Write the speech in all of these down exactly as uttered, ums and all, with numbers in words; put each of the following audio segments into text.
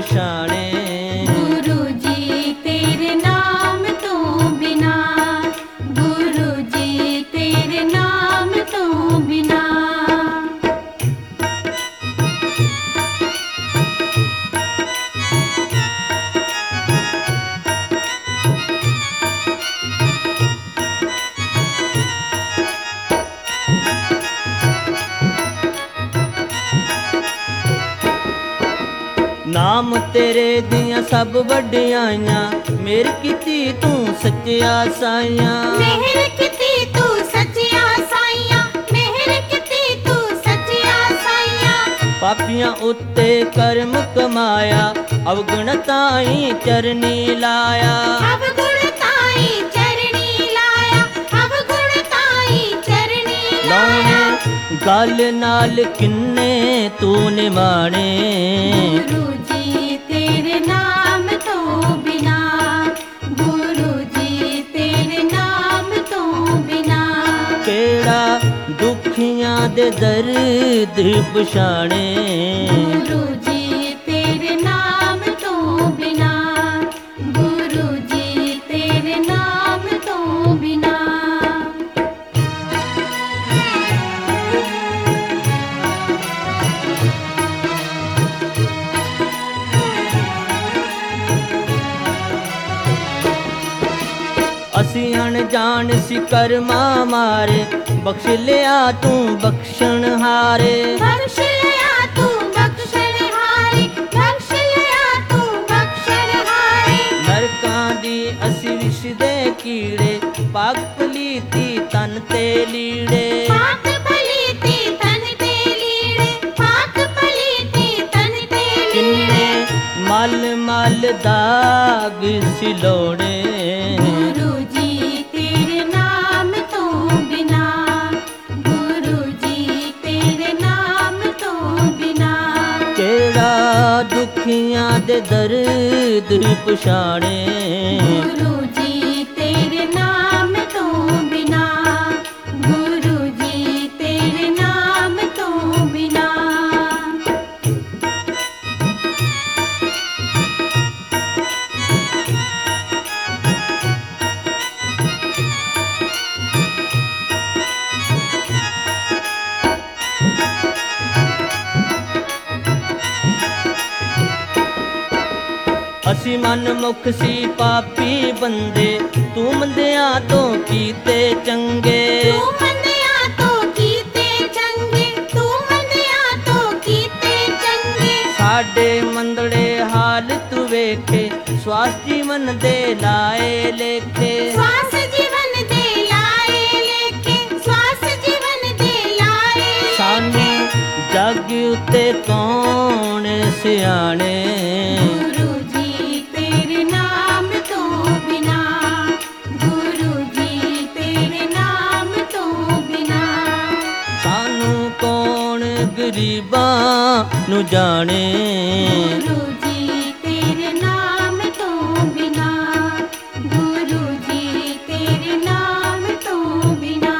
ਪਛਾਣੇ। ਗੁਰੂ ਜੀ ਤੇਰੇ ਨਾਮ ਤੋਂ ਬਿਨਾ, ਗੁਰੂ ਜੀ ਤੇਰੇ ਨਾਮ ਤੋਂ ਬਿਨਾ। ਨਾਮ ਤੇਰੇ ਦੀਆਂ ਸਭ ਵਡਿਆਈਆਂ, ਮੇਰ ਕੀਤੀ ਤੂੰ ਸੱਚਿਆ ਸਾਈਆਂ। ਮਿਹਰ ਕੀਤੀ ਤੂੰ ਸੱਚਿਆ ਸਾਈਆਂ, ਮਿਹਰ ਕੀਤੀ ਤੂੰ ਸੱਚਿਆ ਸਾਈਆਂ। ਪਾਪੀਆਂ ਉੱਤੇ ਕਰਮ ਕਮਾਇਆ, ਅਵਗੁਣ ਤਾਈ ਚਰਨੀ ਲਾਇਆ। ਅਵਗੁਣ ਤਾਈ ਚਰਨੀ ਲਾਇਆ, ਅਵਗੁਣ ਤਾਈ ਚਰਨੀ ਲਾਇਆ। ਗਲ ਨਾਲ ਕਿੰਨੇ ਤੂੰ ਨਿਮਾਣੇ। ਗੁਰੂ ਜੀ ਤੇਰੇ ਨਾਮ ਤੋਂ ਬਿਨਾ, ਗੁਰੂ ਜੀ ਤੇਰੇ ਨਾਮ ਤੋਂ ਬਿਨਾ। ਕਿਹੜਾ ਦੁਖੀਆਂ ਦੇ ਦਰਦ ਪਛਾਣੇ। ਗੁਰੂ ਜੀ ਤੇਰੇ ਨਾਮ ਤੋਂ ਬਿਨਾ, ਗੁਰੂ ਜੀ ਤੇਰੇ ਨਾਮ ਤੋਂ ਬਿਨਾ। ਅਸੀਂ ਅਣਜਾਣ ਸੀ ਕਰਮਾਂ ਮਾਰੇ, ਬਖਸ਼ ਲਿਆ ਤੂੰ ਬਖਸ਼ਣ ਹਾਰੇ। ਬਖਸ਼ ਲਿਆ ਤੂੰ ਬਖਸ਼ਣ ਹਾਰੇ, ਬਖਸ਼ ਲਿਆ ਤੂੰ ਬਖਸ਼ਣ ਹਾਰੇ। ਨਰਕਾਂ ਦੀ ਅਸੀਂ ਵਿਸ਼ ਦੇ ਕੀੜੇ, ਪਾਕ ਪਲੀਤੀ ਤਨ ਤੇ ਲੀੜੇ। ਪਾਕ ਪਲੀਤੀ ਤਨ ਤੇ ਲੀੜੇ, ਪਾਕ ਪਲੀਤੀ ਤਨ ਤੇ ਲੀੜੇ। ਕਿੰਨੇ ਮਲ ਮਲ ਦਾਗ ਸਿਲੋੜੇ। ਗੁਰੂ ਜੀ ਤੇਰੇ ਨਾਮ ਤੋਂ ਬਿਨਾ, ਗੁਰੂ ਜੀ ਤੇਰੇ ਨਾਮ ਤੋਂ ਬਿਨਾ। ਕਿਹੜਾ ਦੁਖੀਆਂ ਦੇ ਦਰਦ ਪਛਾਣੇ। ਗੁਰੂ ਜੀ ਤੇਰੇ ਨਾਮ ਤੋਂ ਬਿਨਾ, ਗੁਰੂ ਜੀ ਤੇਰੇ ਨਾਮ ਤੋਂ ਬਿਨਾ। ਅਸੀਂ ਮਨ ਮੁਖ ਸੀ ਪਾਪੀ ਬੰਦੇ, ਤੂੰ ਮੰਦਿਆਂ ਤੋਂ ਕੀਤੇ ਚੰਗੇ। ਤੂੰ ਮੰਨਿਆ ਤੋਂ ਕੀਤੇ ਚੰਗੇ, ਤੂੰ ਮੰਨਿਆ ਤੋਂ ਕੀਤੇ ਚੰਗੇ। ਸਾਡੇ ਮੰਦੜੇ ਹਾਲ ਤੂੰ ਵੇਖੇ, ਸਵਾਸ ਜੀਵਨ ਦੇ ਲਾਏ ਲੇਖੇ। ਸਵਾਸ ਜੀਵਨ ਦੇ ਲਾਏ ਲੇਖੇ, ਸਵਾਸ ਜੀਵਨ ਦੇ ਲਾਏ। ਸਾਨੂੰ ਜਗ ਉੱਤੇ ਕੌਣ ਸਿਆਣੇ। ਗੁਰੂ ਜੀ ਤੇਰੇ ਨਾਮ ਤੋਂ ਬਿਨਾ, ਗੁਰੂ ਜੀ ਤੇਰੇ ਨਾਮ ਤੋਂ ਬਿਨਾ। ਸਾਨੂੰ ਕੌਣ ਗਰੀਬਾਂ ਨੂੰ ਜਾਣੇ। ਗੁਰੂ ਜੀ ਤੇਰੇ ਨਾਮ ਤੋਂ ਬਿਨਾ, ਗੁਰੂ ਜੀ ਤੇਰੇ ਨਾਮ ਤੋਂ ਬਿਨਾ।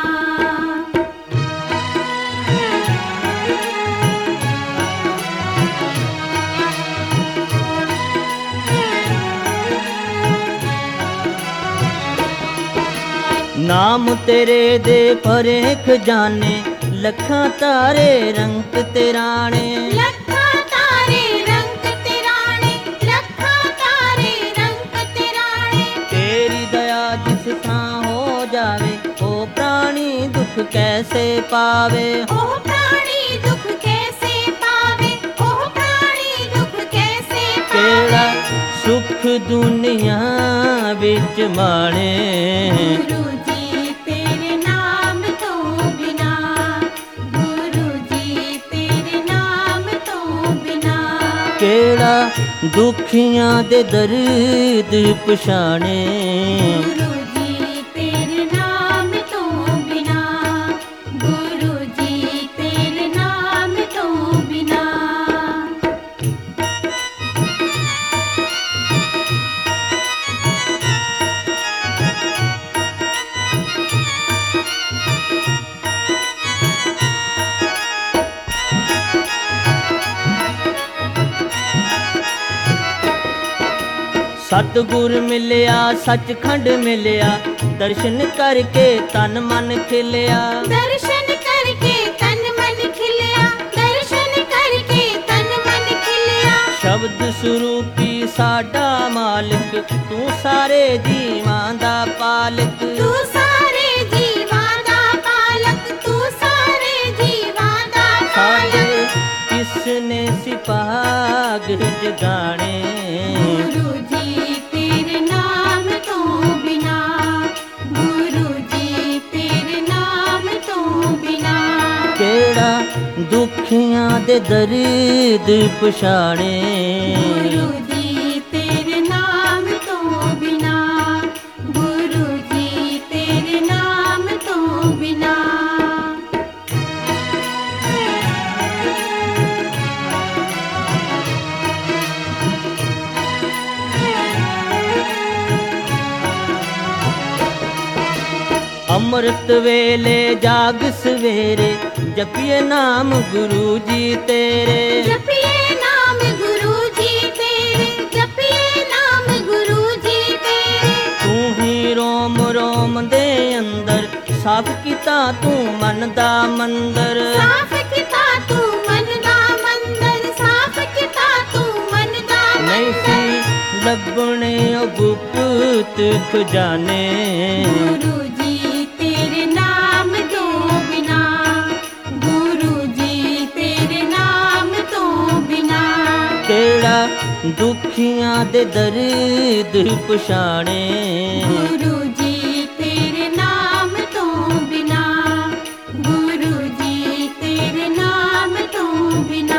ਨਾਮ ਤੇਰੇ ਦੇ ਭਰੇ ਖਜ਼ਾਨੇ, ਲੱਖਾਂ ਤਾਰੇ ਰੰਗ ਤੇਰਾਣੇ। ਲੱਖਾਂ ਤਾਰੇ ਰੰਗ ਤੇਰਾਣੇ, ਲੱਖਾਂ ਤਾਰੇ ਰੰਗ ਤੇਰਾਣੇ। ਤੇਰੀ ਦਇਆ ਜਿਸ ਥਾਂ ਹੋ ਜਾਵੇ, ਉਹ ਪ੍ਰਾਣੀ ਦੁੱਖ ਕੈਸੇ ਪਾਵੇ। ਉਹ ਪ੍ਰਾਣੀ ਦੁੱਖ ਕੈਸੇ ਪਾਵੇ, ਉਹ ਪ੍ਰਾਣੀ ਦੁੱਖ ਕੈਸੇ ਪਾਵੇ। ਕਿਹੜਾ ਸੁਖ ਦੁਨੀਆ ਵਿੱਚ ਮਾਣੇ। ਗੁਰੂ ਜੀ ਤੇਰੇ ਨਾਮ ਤੋਂ ਬਿਨਾ, ਗੁਰੂ ਜੀ ਤੇਰੇ ਨਾਮ ਤੋਂ ਬਿਨਾ। ਕਿਹੜਾ ਦੁਖੀਆਂ ਦੇ ਦਰਦ ਪਛਾਣੇ। ਗੁਰੂ ਜੀ ਤੇਰੇ ਨਾਮ ਤੋਂ ਬਿਨਾ, ਗੁਰੂ ਜੀ ਤੇਰੇ ਨਾਮ ਤੋਂ ਬਿਨਾ। ਸਤਿਗੁਰ ਮਿਲਿਆ ਸੱਚਖੰਡ ਮਿਲਿਆ ਦਰਸ਼ਨ ਕਰਕੇ ਤਨ ਮਨ ਖਿਲਿਆ ਦਰਸ਼ਨ ਕਰਕੇ ਤਨ ਮਨ ਖਿਲਿਆ ਦਰਸ਼ਨ ਕਰਕੇ ਤਨ ਮਨ ਖਿਲਿਆ ਸ਼ਬਦ ਸਰੂਪੀ ਸਾਡਾ ਮਾਲਕ ਤੂੰ ਸਾਰੇ ਜੀਵਾਂ ਦਾ ਪਾਲਕ ਤੂੰ ਸਾਰੇ ਜੀਵਾਂ ਦਾ ਪਾਲਕ ਤੂੰ ਸਾਰੇ ਜੀਵਾਂ ਦਾ ਸਾਡੇ ਪਾਲਕ ਕਿਸਨੇ ਸਿਪਾਗ ਜਗਾਣੇ ਗੁਰੂ ਜੀ ਤੇਰੇ ਨਾਮ ਤੋਂ ਬਿਨਾ ਗੁਰੂ ਜੀ ਤੇਰੇ ਨਾਮ ਤੋਂ ਬਿਨਾ ਕਿਹੜਾ ਦੁਖੀਆਂ ਦੇ ਦਰਦ ਪਛਾਣੇ ਗੁਰੂ ਜੀ ਤੇਰੇ ਨਾਮ ਤੋਂ ਬਿਨਾ ਗੁਰੂ ਜੀ ਤੇਰੇ ਨਾਮ ਤੋਂ ਬਿਨਾ ਅੰਮ੍ਰਿਤ ਵੇਲੇ ਜਾਗ ਸਵੇਰੇ ਜਪੀਏ ਨਾਮ ਗੁਰੂ ਜੀ ਤੇਰੇ ਜਪੀਏ ਨਾਮ ਗੁਰੂ ਜੀ ਤੇਰੇ ਜਪੀਏ ਨਾਮ ਗੁਰੂ ਜੀ ਤੇਰੇ ਤੂੰ ਹੀ ਰੋਮ ਰੋਮ ਦੇ ਅੰਦਰ ਸਾਫ਼ ਕੀਤਾ ਤੂੰ ਮਨ ਦਾ ਮੰਦਰ ਸਾਫ਼ ਕੀਤਾ ਤੂੰ ਮਨ ਦਾ ਮੰਦਰ ਸਾਫ਼ ਕੀਤਾ ਤੂੰ ਮਨ ਦਾ ਨਹੀਂ ਮੰਦਰ ਸੀ ਲੱਭਣੇ ਉਹ ਗੁਪਤ ਖਜ਼ਾਨੇ ਗੁਰੂ ਜੀ ਤੇਰੇ ਨਾਮ ਤੋਂ ਬਿਨਾ ਗੁਰੂ ਜੀ ਤੇਰੇ ਨਾਮ ਤੋਂ ਬਿਨਾ ਕਿਹੜਾ ਦੁਖੀਆਂ ਦੇ ਦਰਦ ਪਛਾਣੇ ਗੁਰੂ ਜੀ ਤੇਰੇ ਨਾਮ ਤੋਂ ਬਿਨਾ ਗੁਰੂ ਜੀ ਤੇਰੇ ਨਾਮ ਤੋਂ ਬਿਨਾ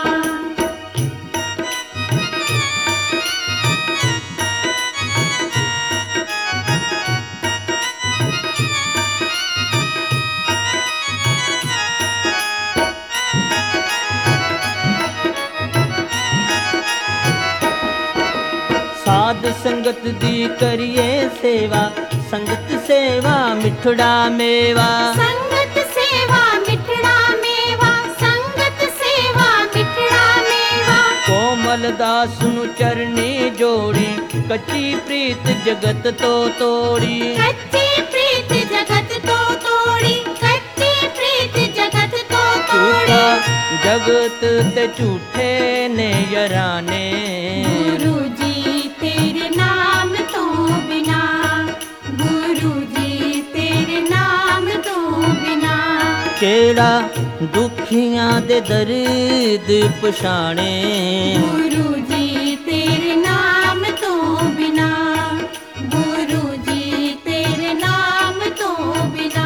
ਸਾਧ ਸੰਗਤ ਦੀ ਕਰੀਏ ਸੇਵਾ ਸੰਗਤ ਸੇਵਾ ਮਿੱਠੜਾ ਮੇਵਾ ਸੰਗਤ ਸੇਵਾ ਮਿੱਠੜਾ ਮੇਵਾ ਸੰਗਤ ਸੇਵਾ ਮਿੱਠੜਾ ਮੇਵਾ ਕੋਮਲ ਦਾਸ ਨੂੰ ਚਰਨੀ ਜੋੜੀ ਕੱਚੀ ਪ੍ਰੀਤ ਜਗਤ ਤੋਂ ਤੋੜੀ ਕੱਚੀ ਪ੍ਰੀਤ ਜਗਤ ਤੋਂ ਤੋੜੀ ਕੱਚੀ ਪ੍ਰੀਤ ਜਗਤ ਤੋਂ ਤੋੜੀ ਝੂਠਾ ਜਗਤ ਤੇ ਝੂਠੇ ਨੇ ਯਰਾਨੇ ਗੁਰੂ ਜੀ ਤੇਰੇ ਨਾਮ ਤੋਂ ਬਿਨਾ ਗੁਰੂ ਜੀ ਤੇਰੇ ਨਾਮ ਤੋਂ ਬਿਨਾ ਕਿਹੜਾ ਦੁਖੀਆਂ ਦੇ ਦਰਦ ਪਛਾਣੇ ਗੁਰੂ ਜੀ ਤੇਰੇ ਨਾਮ ਤੋਂ ਬਿਨਾ ਗੁਰੂ ਜੀ ਤੇਰੇ ਨਾਮ ਤੋਂ ਬਿਨਾ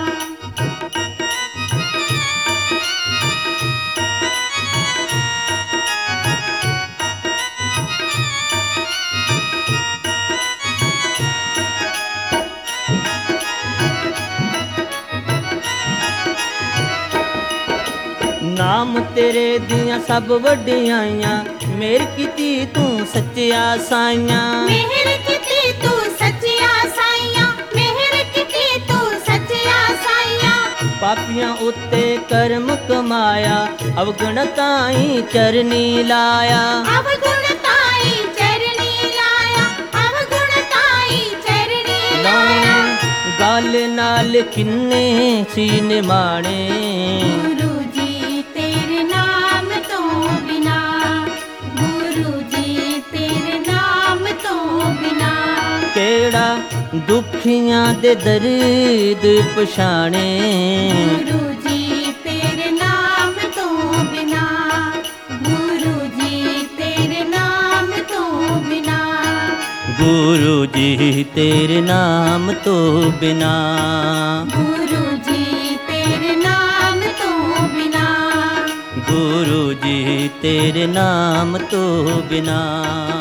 ਨਾਮ ਤੇਰੇ ਦੀਆਂ ਸਭ ਵੱਡਿਆਈਆਂ ਮੇਰ ਕੀਤੀ ਤੂੰ ਸੱਚਿਆ ਸਾਈਆਂ ਮਿਹਰ ਕੀਤੀ ਤੂੰ ਸੱਚਿਆ ਸਾਈਆਂ ਮਿਹਰ ਕੀਤੀ ਤੂੰ ਸੱਚਿਆ ਸਾਈਆਂ ਪਾਪੀਆਂ ਉੱਤੇ ਕਰਮ ਕਮਾਇਆ ਅਵਗਣਤਾਈ ਚਰਨੀ ਲਾਇਆ ਅਵਗੁਣ ਤਾਈ ਚਰਨੀ ਲਾਇਆ ਅਵਗੁਣ ਤਾਈ ਚਰਨੀ ਲਾਇਆ ਗੱਲ ਨਾਲ ਕਿੰਨੇ ਸੀਨ ਮਾਣੇ ਗੁਰੂ ਜੀ ਤੇਰੇ ਨਾਮ ਤੋਂ ਬਿਨਾ ਗੁਰੂ ਜੀ ਤੇਰੇ ਨਾਮ ਤੋਂ ਬਿਨਾ ਕਿਹੜਾ ਦੁਖੀਆਂ ਦੇ ਦਰਦ ਪਛਾਣੇ ਗੁਰੂ ਜੀ ਤੇਰੇ ਨਾਮ ਤੋਂ ਬਿਨਾ ਗੁਰੂ ਜੀ ਤੇਰੇ ਨਾਮ ਤੋਂ ਬਿਨਾ ਗੁਰੂ ਜੀ ਤੇਰੇ ਨਾਮ ਤੋਂ ਬਿਨਾ ਗੁਰੂ ਜੀ ਤੇਰੇ ਨਾਮ ਤੋਂ ਬਿਨਾ ਗੁਰੂ ਜੀ ਤੇਰੇ ਨਾਮ ਤੋਂ ਬਿਨਾ